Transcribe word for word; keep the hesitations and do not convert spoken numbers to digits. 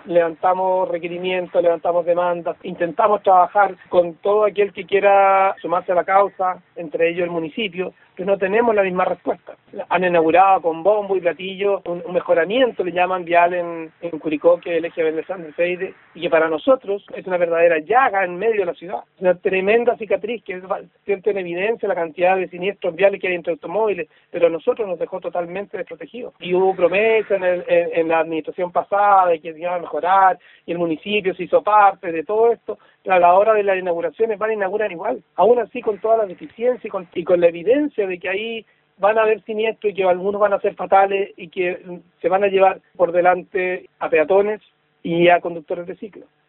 levantamos requerimientos, levantamos demandas, intentamos trabajar con todo aquel que quiera sumarse a la causa, entre ellos el municipio, que no tenemos la misma respuesta. Han inaugurado con bombo y platillo un, un mejoramiento, le llaman vial en, en Curicó, que es el eje Vélez-Feide, y que para nosotros es una verdadera llaga en medio de la ciudad. Es una tremenda cicatriz que siente en evidencia la cantidad de siniestros viales que hay entre automóviles, pero a nosotros nos dejó totalmente desprotegidos. Y hubo promesas en, el, en, en la administración pasada de que se iba a mejorar, y el municipio se hizo parte de todo esto, pero a la hora de las inauguraciones van a inaugurar igual, aún así con todas las deficiencias y con, y con la evidencia de que ahí van a haber siniestros y que algunos van a ser fatales y que se van a llevar por delante a peatones y a conductores de ciclo.